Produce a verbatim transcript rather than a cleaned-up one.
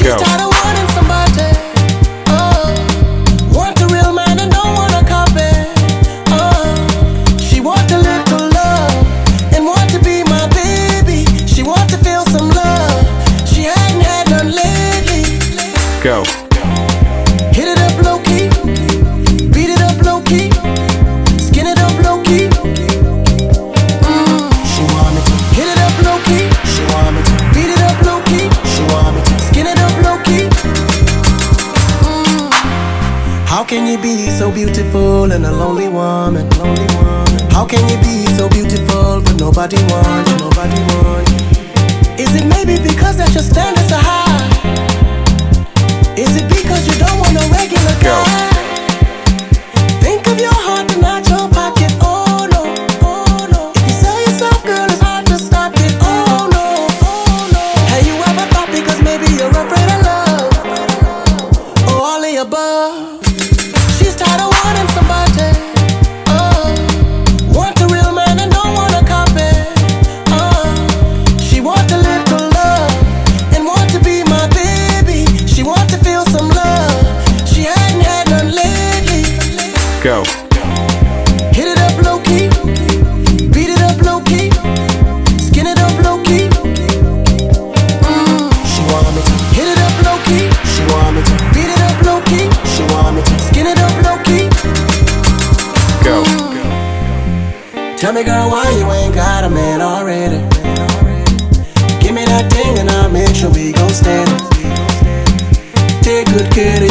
She's tired of wanting somebody. Oh, want a real man and don't want a copy. Oh, she want a little love and want to be my baby. She want to feel some love. She hadn't had none lately. Go. Hit it up low key, beat it up low key, skin it up low key. Mm, she want me to hit it up low key. She want me to beat it up low key. She want me to skin it up low key. Mm. How can you be so beautiful and a lonely woman? Lonely woman. How can you be so beautiful but nobody wants you? Nobody wants you. Is it maybe because that your standards are high? Is it because you don't want a regular guy? Think of your heart and not your pocket. Oh no, oh no. If you sell yourself, girl, it's hard to stop it. Oh no, oh no. Have you ever thought because maybe you're afraid of love? Or all the above? She's tired of wanting somebody. Oh, want a real man and don't want a copy. Oh, she want a little love and want to be my baby. She want to feel some love. She hadn't had none lately. Go. Hit it up low key, beat it up low key, skin it up low key. Mm, she want me to hit it up low key. She want me to beat it up low key. She want me to skin it up low key. Go. Tell me, girl, why you ain't got a man already? Give me that thing and I'll make sure we gon' stand it. Take good care of